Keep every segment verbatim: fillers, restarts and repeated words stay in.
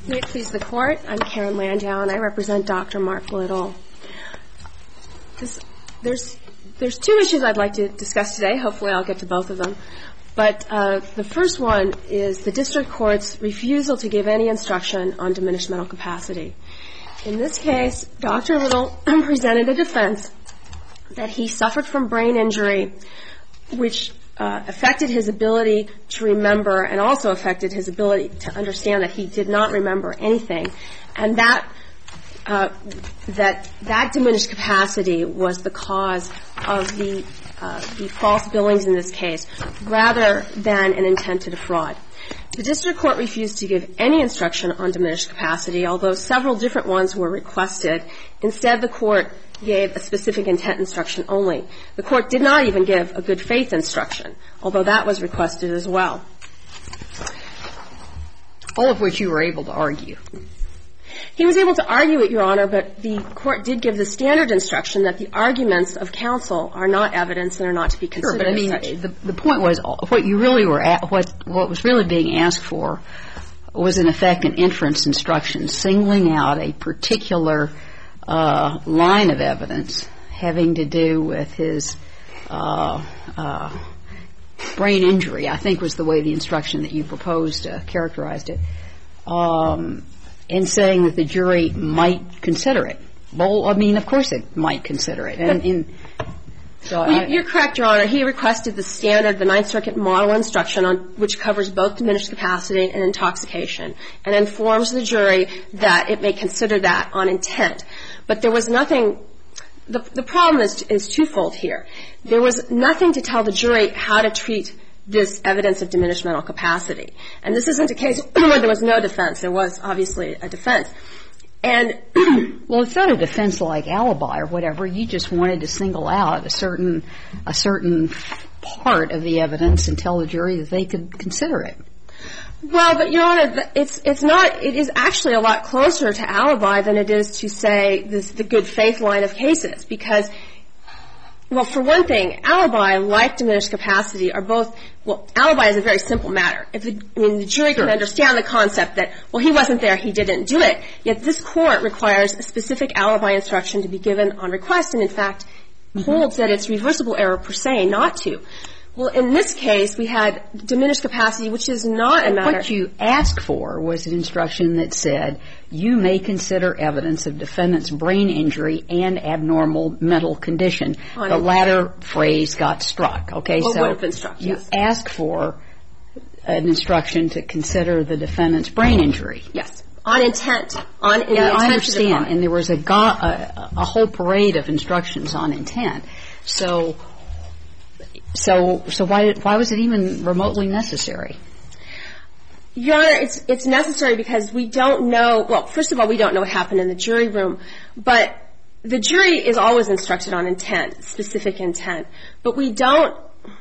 May it please the Court, I'm Karen Landau and I represent Doctor Mark Little. This, there's, there's two issues I'd like to discuss today. Hopefully I'll get to both of them. But uh, the first one is the District Court's refusal to give any instruction on diminished mental capacity. In this case, Doctor Little presented a defense that he suffered from brain injury, which uh, affected his ability to remember and also affected his ability to understand that he did not remember anything, and that uh, that that diminished capacity was the cause of the uh, the false billings in this case, rather than an intent to defraud. The District Court refused to give any instruction on diminished capacity, although several different ones were requested. Instead, the Court gave a specific intent instruction only. The Court did not even give a good faith instruction, although that was requested as well. All of which you were able to argue. He was able to argue it, Your Honor, but the Court did give the standard instruction that the arguments of counsel are not evidence and are not to be considered. Sure, but I mean, the, the point was what you really were at, what what was really being asked for was in effect an inference instruction singling out a particular uh, line of evidence having to do with his uh, uh, brain injury, I think was the way the instruction that you proposed uh, characterized it. Um, and saying that the jury might consider it. Well, I mean, of course it might consider it. And, and so well, I, you're correct, Your Honor. He requested the standard, the Ninth Circuit model instruction, on which covers both diminished capacity and intoxication, and informs the jury that it may consider that on intent. But there was nothing. The, the problem is, is twofold here. There was nothing to tell the jury how to treat this evidence of diminished mental capacity. And this isn't a case where there was no defense. There was obviously a defense. And well, it's not a defense like alibi or whatever. You just wanted to single out a certain a certain part of the evidence and tell the jury that they could consider it. Well, but Your Honor, it's it's not. It is actually a lot closer to alibi than it is to say this the good faith line of cases, because. Well, for one thing, alibi, like diminished capacity, are both, well, alibi is a very simple matter. If the, I mean, the jury can understand the concept that, well, he wasn't there, he didn't do it, yet this Court requires a specific alibi instruction to be given on request, and in fact holds that it's reversible error per se not to. Well, in this case, we had diminished capacity, which is not a matter. What you asked for was an instruction that said you may consider evidence of defendant's brain injury and abnormal mental condition. On the latter phrase got struck. Okay, well, so would have been struck, you yes. asked for an instruction to consider the defendant's brain injury. Yes. On intent. On in yeah, intent I understand. To and there was a, go- a a whole parade of instructions on intent. So. So, so why why was it even remotely necessary? Your Honor, it's it's necessary because we don't know. Well, first of all, we don't know what happened in the jury room, but the jury is always instructed on intent, specific intent. But we don't.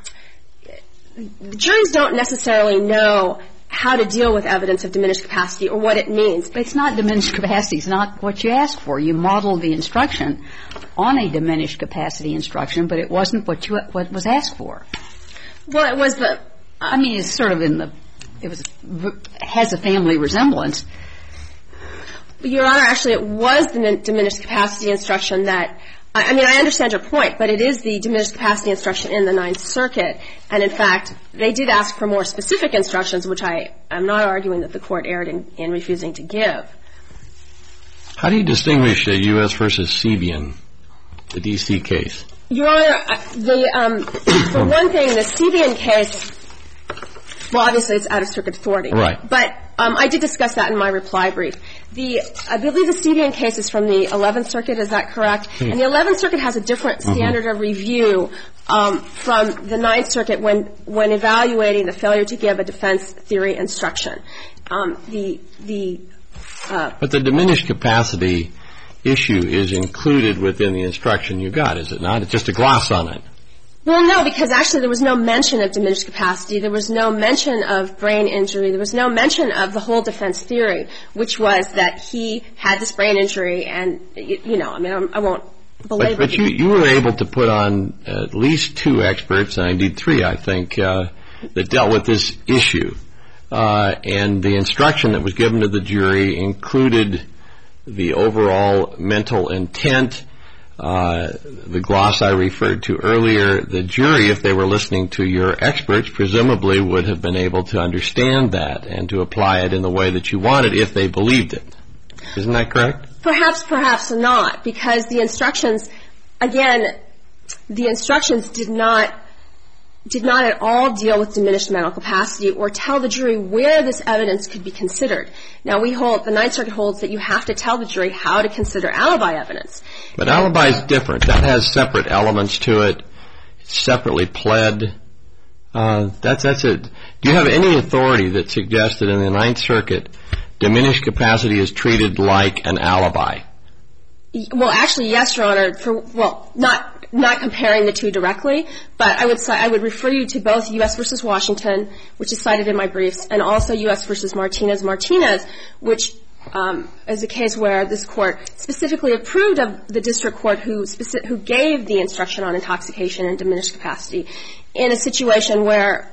Juries don't necessarily know how to deal with evidence of diminished capacity or what it means. But it's not diminished capacity. It's not what you asked for. You modeled the instruction on a diminished capacity instruction, but it wasn't what you what was asked for. Well, it was the. I mean, it's sort of in the. It was has a family resemblance. Your Honor, actually, it was the diminished capacity instruction that. I mean, I understand your point, but it is the diminished capacity instruction in the Ninth Circuit. And, in fact, they did ask for more specific instructions, which I am not arguing that the Court erred in, in refusing to give. How do you distinguish the U S versus Sebian, the D C case? Your Honor, the, um, for one thing, the Sebian case, well, obviously it's out-of-circuit authority. Right. But um, I did discuss that in my reply brief. The, I believe the Sebian case is from the eleventh Circuit, is that correct? Hmm. And the eleventh Circuit has a different standard mm-hmm. of review um, from the Ninth Circuit when, when evaluating the failure to give a defense theory instruction. Um, the, the, uh, But the diminished capacity issue is included within the instruction you got, is it not? It's just a gloss on it. Well, no, because actually there was no mention of diminished capacity. There was no mention of brain injury. There was no mention of the whole defense theory, which was that he had this brain injury and, you know, I mean, I'm, I won't belabor. But, but you, you were able to put on at least two experts, and indeed three, I think, uh, that dealt with this issue. uh, and the instruction that was given to the jury included the overall mental intent, uh, the gloss I referred to earlier. The jury, if they were listening to your experts, presumably would have been able to understand that and to apply it in the way that you wanted if they believed it. Isn't that correct? Perhaps, perhaps not, because the instructions, again, the instructions did not did not at all deal with diminished mental capacity or tell the jury where this evidence could be considered. Now, we hold, the Ninth Circuit holds that you have to tell the jury how to consider alibi evidence. But alibi is different. That has separate elements to it. It's separately pled. Uh, that's, that's it. Do you have any authority that suggests that in the Ninth Circuit, diminished capacity is treated like an alibi? Well, actually, yes, Your Honor. For, well, not not comparing the two directly, but I would I would refer you to both U S versus Washington, which is cited in my briefs, and also U S versus Martinez Martinez, which um, is a case where this court specifically approved of the district court who speci- who gave the instruction on intoxication and diminished capacity in a situation where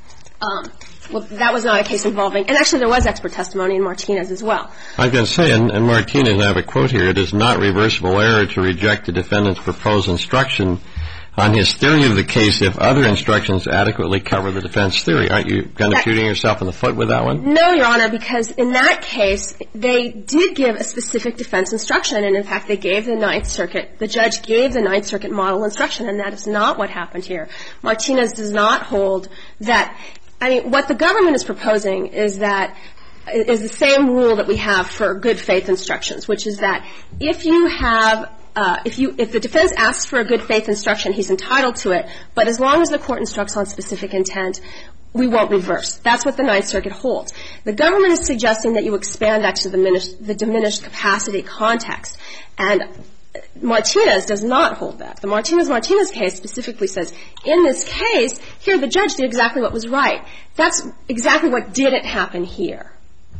um, well, that was not a case involving, and actually there was expert testimony in Martinez as well. I was going to say, in, in Martinez, I have a quote here, it is not reversible error to reject the defendant's proposed instruction on his theory of the case if other instructions adequately cover the defense theory. Aren't you kind of shooting yourself in the foot with that one? No, Your Honor, because in that case, they did give a specific defense instruction, and in fact, they gave the Ninth Circuit, the judge gave the Ninth Circuit model instruction, and that is not what happened here. Martinez does not hold that. I mean, what the government is proposing is that is the same rule that we have for good faith instructions, which is that if you have uh, if you if the defense asks for a good faith instruction, he's entitled to it, but as long as the court instructs on specific intent, we won't reverse. That's what the Ninth Circuit holds. The government is suggesting that you expand that to the diminished, the diminished capacity context, and Martinez does not hold that. The Martinez-Martinez case specifically says, in this case, here the judge did exactly what was right. That's exactly what didn't happen here.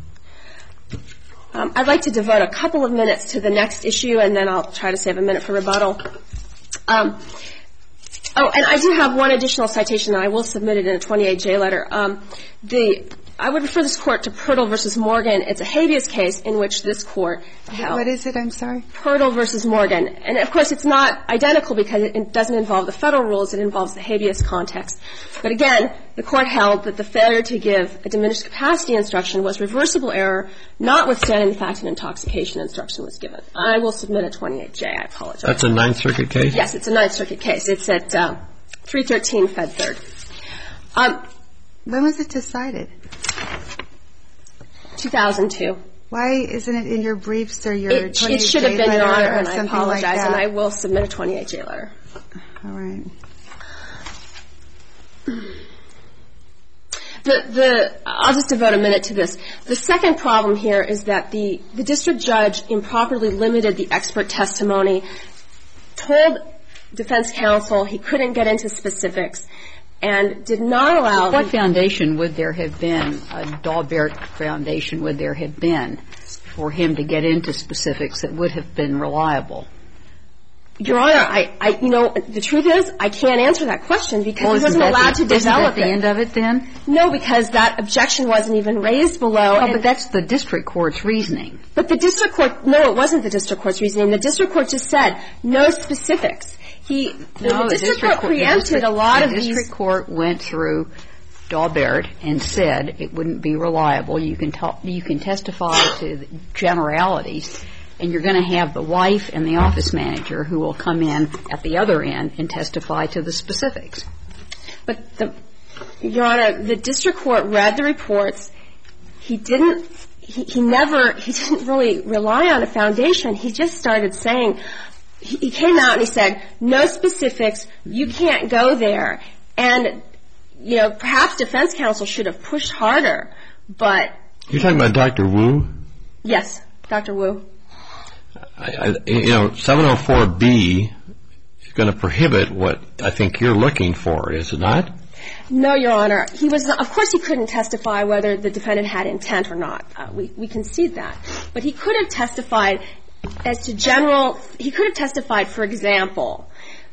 Um, I'd like to devote a couple of minutes to the next issue, and then I'll try to save a minute for rebuttal. Um, oh, and I do have one additional citation, and I will submit it in a twenty-eight J letter. Um, the I would refer this court to Pirtle versus Morgan. It's a habeas case in which this court held. What is it? I'm sorry. Pirtle versus Morgan. And, of course, it's not identical because it doesn't involve the federal rules. It involves the habeas context. But, again, the court held that the failure to give a diminished capacity instruction was reversible error, notwithstanding the fact an intoxication instruction was given. I will submit a twenty-eight J. I apologize. That's a Ninth Circuit case? Yes, it's a Ninth Circuit case. It's at uh, three thirteen Fed third. Um, When was it decided? two thousand two. Why isn't it in your briefs or your It, twenty-eight J it should have been, Your Honor, and I apologize, like and I will submit a twenty-eight J letter. All right. The, the, I'll just devote a minute to this. The second problem here is that the, the district judge improperly limited the expert testimony, told defense counsel he couldn't get into specifics, and did not allow... What foundation would there have been, a Daubert foundation would there have been for him to get into specifics that would have been reliable? Your Honor, I, I, you know, the truth is I can't answer that question because well, he wasn't allowed the, to develop isn't that the it. end of it then? No, because that objection wasn't even raised below. Oh, but that's the district court's reasoning. But the district court, no, it wasn't the district court's reasoning. The district court just said no specifics. He, the, no, the, district the district court preempted district, a lot the of these. The district court went through Daubert and said it wouldn't be reliable. You can talk, you can testify to the generalities, and you're going to have the wife and the office manager who will come in at the other end and testify to the specifics. But the, Your Honor, the district court read the reports. He didn't. He, he never. He didn't really rely on a foundation. He just started saying. He came out and he said, no specifics, you can't go there. And, you know, perhaps defense counsel should have pushed harder, but... You're talking about Doctor Wu? Yes, Doctor Wu. I, I, you know, seven oh four B is going to prohibit what I think you're looking for, is it not? No, Your Honor. He was, of course he couldn't testify whether the defendant had intent or not. Uh, we, we concede that. But he could have testified as to general, he could have testified, for example,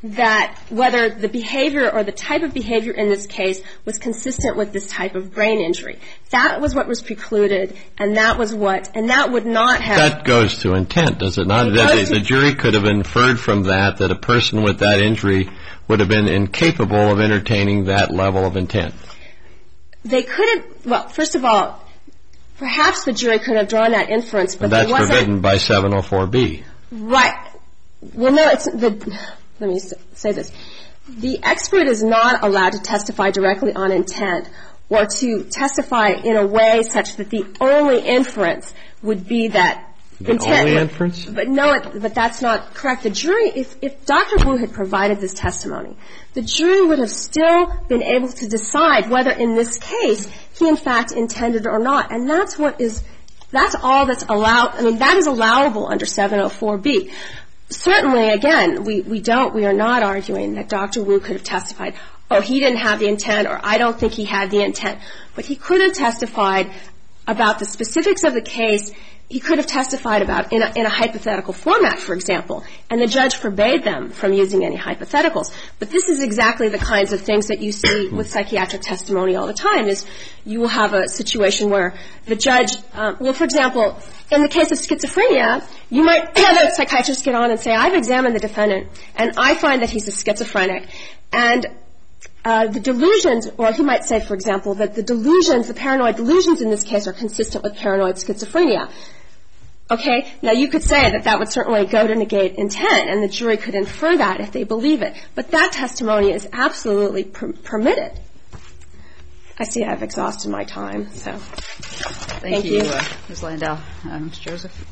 that whether the behavior or the type of behavior in this case was consistent with this type of brain injury. That was what was precluded, and that was what, and that would not have... That goes to intent, does it not? It the, goes to, the jury could have inferred from that that a person with that injury would have been incapable of entertaining that level of intent. They could have, well, first of all, perhaps the jury could have drawn that inference, but and that's there wasn't, forbidden by seven oh four B. Right. Well, no, it's the... Let me say this. The expert is not allowed to testify directly on intent or to testify in a way such that the only inference would be that the intent. Only inference? But no, it, but that's not correct. The jury, if, if Doctor Wu had provided this testimony, the jury would have still been able to decide whether in this case he in fact intended or not. And that's what is, that's all that's allowed, I mean, that is allowable under seven oh four B. Certainly, again, we, we don't, we are not arguing that Doctor Wu could have testified, oh, he didn't have the intent, or I don't think he had the intent. But he could have testified about the specifics of the case. He could have testified about in a, in a hypothetical format, for example, and the judge forbade them from using any hypotheticals. But this is exactly the kinds of things that you see with psychiatric testimony all the time, is you will have a situation where the judge, um, well, for example, in the case of schizophrenia, you might have a psychiatrist get on and say, I've examined the defendant, and I find that he's a schizophrenic. And uh, the delusions, or he might say, for example, that the delusions, the paranoid delusions in this case are consistent with paranoid schizophrenia. Okay? Now, you could say that that would certainly go to negate intent, and the jury could infer that if they believe it. But that testimony is absolutely per- permitted. I see I've exhausted my time, so thank, thank you. you. Uh, Miz Landau. Uh, Miz Joseph.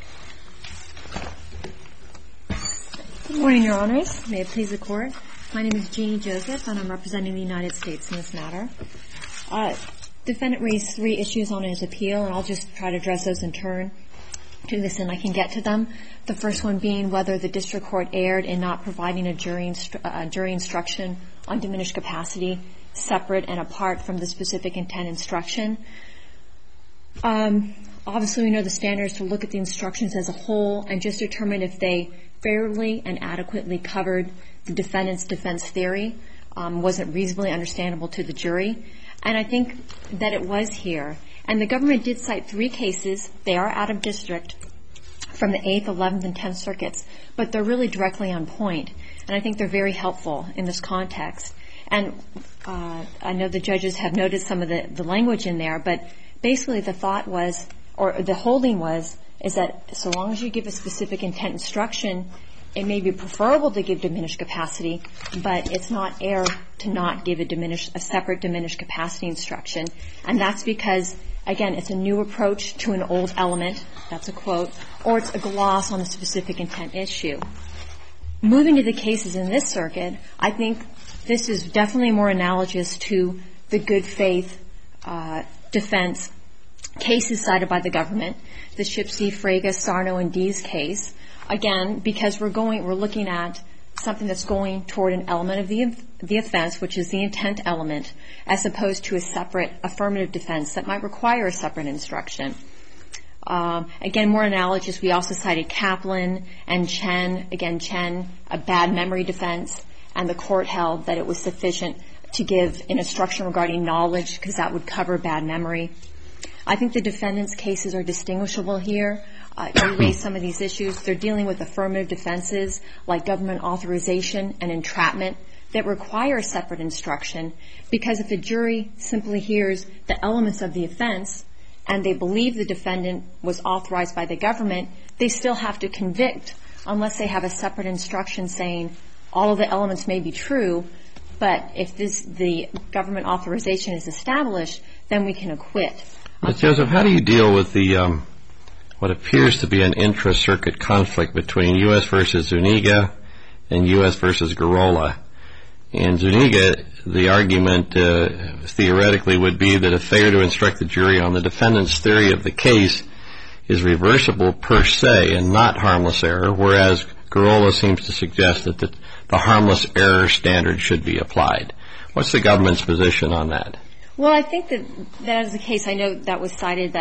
Good morning, Your Honors. May it please the Court. My name is Jeannie Joseph, and I'm representing the United States in this matter. Uh, defendant raised three issues on his appeal, and I'll just try to address those in turn. To this end, I can get to them. The first one being whether the district court erred in not providing a jury, instru- uh, jury instruction on diminished capacity separate and apart from the specific intent instruction. Um, obviously, we know the standards to look at the instructions as a whole and just determine if they fairly and adequately covered the defendant's defense theory, um, wasn't reasonably understandable to the jury. And I think that it was here. And the government did cite three cases. They are out of district from the eighth, eleventh, and tenth circuits, but they're really directly on point. And I think they're very helpful in this context. And uh, I know the judges have noted some of the, the language in there, but basically the thought was, or the holding was, is that so long as you give a specific intent instruction, it may be preferable to give diminished capacity, but it's not error to not give a diminished, a separate diminished capacity instruction. And that's because, again, it's a new approach to an old element, that's a quote, or it's a gloss on a specific intent issue. Moving to the cases in this circuit, I think this is definitely more analogous to the good faith uh, defense cases cited by the government, the Shipsy, Fraga, Sarno, and Dees case. Again, because we're going, we're looking at something that's going toward an element of the the offense, which is the intent element, as opposed to a separate affirmative defense that might require a separate instruction. Um, again, more analogous, we also cited Kaplan and Chen. Again, Chen, a bad memory defense, and the court held that it was sufficient to give an instruction regarding knowledge because that would cover bad memory. I think the defendant's cases are distinguishable here. Uh, you raised some of these issues. They're dealing with affirmative defenses like government authorization and entrapment that require a separate instruction, because if the jury simply hears the elements of the offense and they believe the defendant was authorized by the government, they still have to convict unless they have a separate instruction saying all of the elements may be true, but if this, the government authorization is established, then we can acquit. Miz Joseph, how do you deal with the um, what appears to be an intra-circuit conflict between U S versus Zuniga and U S versus Girola? In Zuniga, the argument uh, theoretically would be that a failure to instruct the jury on the defendant's theory of the case is reversible per se and not harmless error, whereas Girola seems to suggest that the, the harmless error standard should be applied. What's the government's position on that? Well, I think that that is the case. I know that was cited that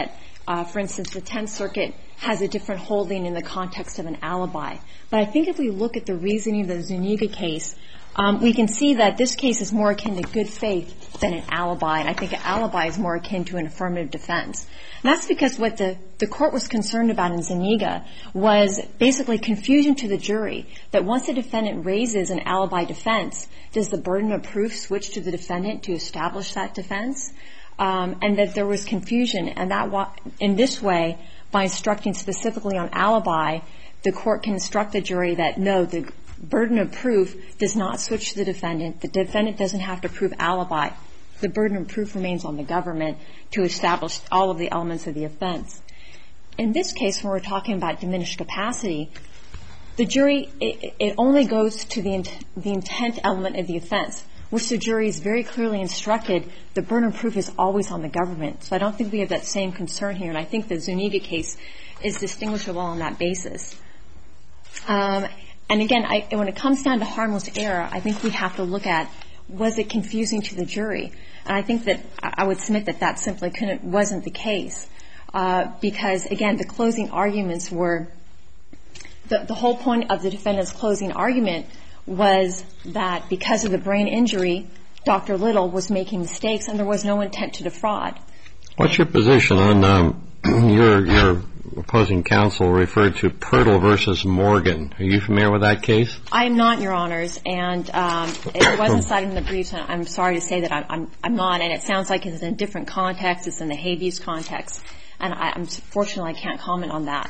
Uh, for instance, the Tenth Circuit has a different holding in the context of an alibi. But I think if we look at the reasoning of the Zuniga case, um, we can see that this case is more akin to good faith than an alibi, and I think an alibi is more akin to an affirmative defense. And that's because what the, the court was concerned about in Zuniga was basically confusion to the jury, that once a defendant raises an alibi defense, does the burden of proof switch to the defendant to establish that defense? Um, and that there was confusion, and that wa- in this way, by instructing specifically on alibi, the court can instruct the jury that no, the burden of proof does not switch to the defendant. The defendant doesn't have to prove alibi. The burden of proof remains on the government to establish all of the elements of the offense. In this case, when we're talking about diminished capacity, the jury, it, it only goes to the, int- the intent element of the offense, which the jury is very clearly instructed the burden of proof is always on the government. So I don't think we have that same concern here, and I think the Zuniga case is distinguishable on that basis. Um, and again, I, when it comes down to harmless error, I think we have to look at, was it confusing to the jury? And I think that I would submit that that simply couldn't, wasn't the case. Uh, because, again, the closing arguments were, the, the whole point of the defendant's closing argument was that because of the brain injury, Doctor Little was making mistakes and there was no intent to defraud. What's your position on um, your your opposing counsel referred to Pirtle versus Morgan? Are you familiar with that case? I'm not, Your Honors, and um, it wasn't cited in the briefs. And I'm sorry to say that I'm, I'm, I'm not, and it sounds like it's in a different context. It's in the habeas context, and I, I'm fortunately I can't comment on that.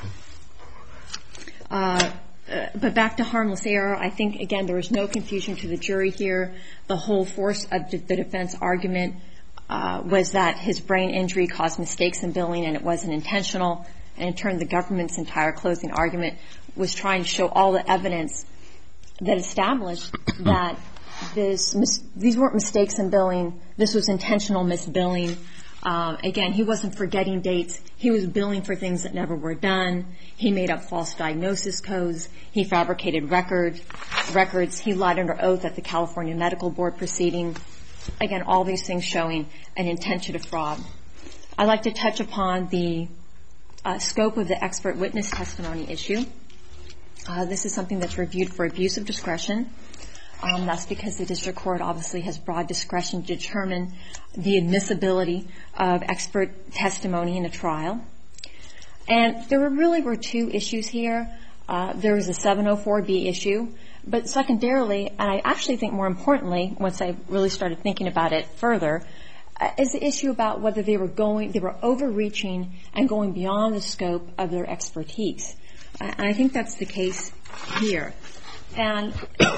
Uh, Uh, but back to harmless error, I think, again, there was no confusion to the jury here. The whole force of the defense argument uh, was that his brain injury caused mistakes in billing and it wasn't intentional. And in turn, the government's entire closing argument was trying to show all the evidence that established that this mis- these weren't mistakes in billing. This was intentional misbilling. Um, again, he wasn't forgetting dates. He was billing for things that never were done. He made up false diagnosis codes. He fabricated record, records. He lied under oath at the California Medical Board proceeding. Again, all these things showing an intent to defraud. I'd like to touch upon the uh, scope of the expert witness testimony issue. Uh, this is something that's reviewed for abuse of discretion. Um, that's because the district court obviously has broad discretion to determine the admissibility of expert testimony in a trial. And there were really were two issues here. Uh, there was a seven oh four B issue, but secondarily, and I actually think more importantly, once I really started thinking about it further, uh, is the issue about whether they were going, they were overreaching and going beyond the scope of their expertise. Uh, and I think that's the case here. And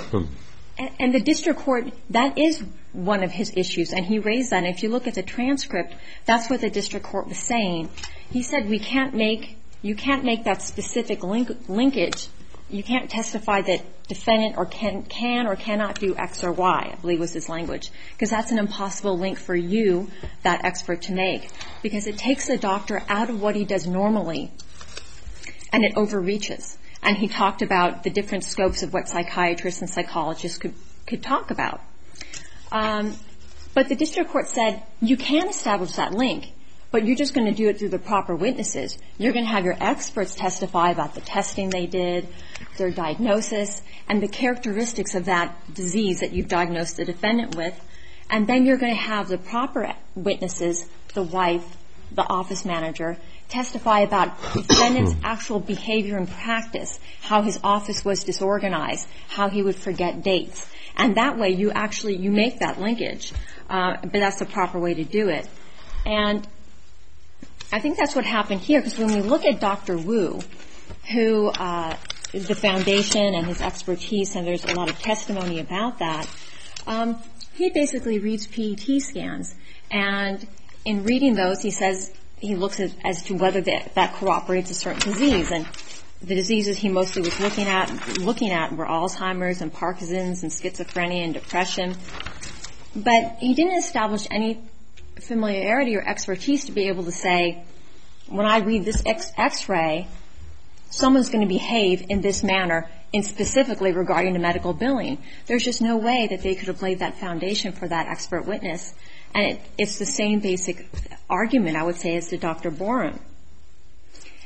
And the district court, that is one of his issues, and he raised that. And if you look at the transcript, that's what the district court was saying. He said we can't make, you can't make that specific link, linkage. You can't testify that defendant or can, can or cannot do X or Y, I believe was his language, because that's an impossible link for you, that expert, to make, because it takes the doctor out of what he does normally, and it overreaches. And he talked about the different scopes of what psychiatrists and psychologists could, could talk about. Um, but the district court said, you can establish that link, but you're just going to do it through the proper witnesses. You're going to have your experts testify about the testing they did, their diagnosis, and the characteristics of that disease that you've diagnosed the defendant with. And then you're going to have the proper witnesses, the wife, the office manager, testify about the defendant's actual behavior and practice, how his office was disorganized, how he would forget dates. And that way you actually, you make that linkage, uh, but that's the proper way to do it. And I think that's what happened here, because when we look at Doctor Wu, who uh, is the foundation and his expertise, and there's a lot of testimony about that, um, he basically reads P E T scans. And in reading those, he says, he looks at, as to whether that, that corroborates a certain disease. And the diseases he mostly was looking at, looking at were Alzheimer's and Parkinson's and schizophrenia and depression. But he didn't establish any familiarity or expertise to be able to say, when I read this X- X-ray, someone's going to behave in this manner, and specifically regarding the medical billing. There's just no way that they could have laid that foundation for that expert witness. And it, it's the same basic argument, I would say, as to Doctor Borum.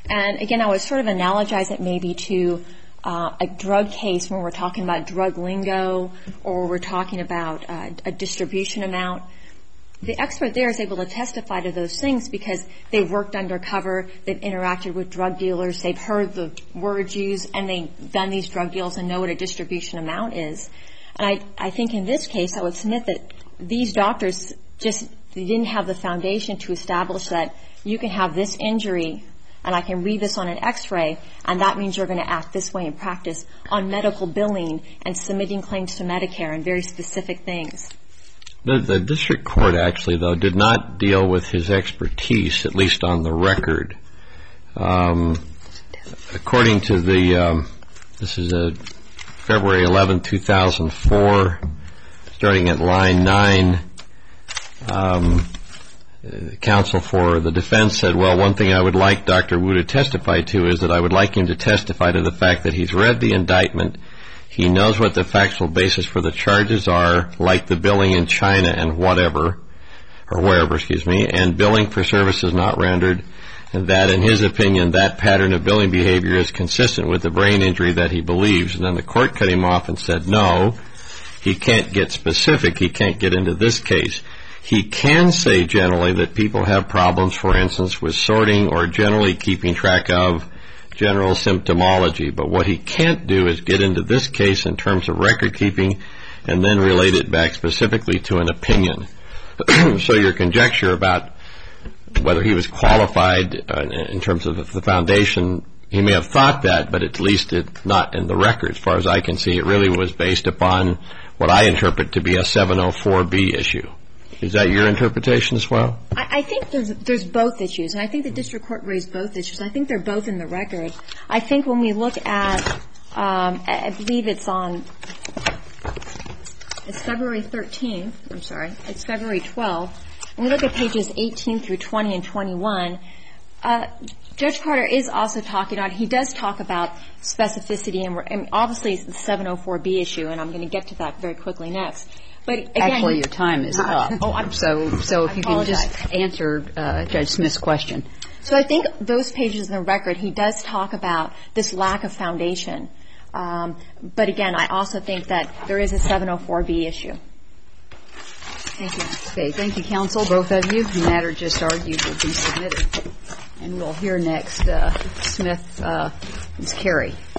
And again, I would sort of analogize it maybe to uh, a drug case when we're talking about drug lingo or we're talking about uh, a distribution amount. The expert there is able to testify to those things because they've worked undercover, they've interacted with drug dealers, they've heard the words used, and they've done these drug deals and know what a distribution amount is. And I, I think in this case, I would submit that these doctors just they didn't have the foundation to establish that you can have this injury, and I can read this on an X-ray, and that means you're going to act this way in practice on medical billing and submitting claims to Medicare and very specific things. The, the district court actually, though, did not deal with his expertise, at least on the record. Um, according to the, um, this is a February eleventh, two thousand four, starting at line nine, um, counsel for the defense said, well, one thing I would like Doctor Wu to testify to is that I would like him to testify to the fact that he's read the indictment. He knows what the factual basis for the charges are, like the billing in China and whatever, or wherever, excuse me, and billing for services not rendered, and that, in his opinion, that pattern of billing behavior is consistent with the brain injury that he believes. And then the court cut him off and said, no, he can't get specific. He can't get into this case. He can say generally that people have problems, for instance, with sorting or generally keeping track of general symptomology, but what he can't do is get into this case in terms of record keeping and then relate it back specifically to an opinion. So your conjecture about whether he was qualified uh, in terms of the foundation, he may have thought that, but at least it's not in the record. As far as I can see, it really was based upon what I interpret to be a seven oh four B issue. Is that your interpretation as well? I, I think there's there's both issues, and I think the district court raised both issues. I think they're both in the record. I think when we look at, um, I believe it's on, it's February thirteenth, I'm sorry, it's February twelfth, and we look at pages eighteen through twenty and twenty-one, uh, Judge Carter is also talking about, he does talk about specificity, and, we're, and obviously it's the seven oh four B issue, and I'm going to get to that very quickly next. But again, actually, your time is up. Oh, I'm so so if I you apologize. can just answer uh, Judge Smith's question. So I think those pages in the record, he does talk about this lack of foundation. Um, but again, I also think that there is a seven oh four B issue. Thank you. Okay, thank you, counsel, both of you. The matter just argued will be submitted. And we'll hear next uh, Smith, uh, Miz Carey.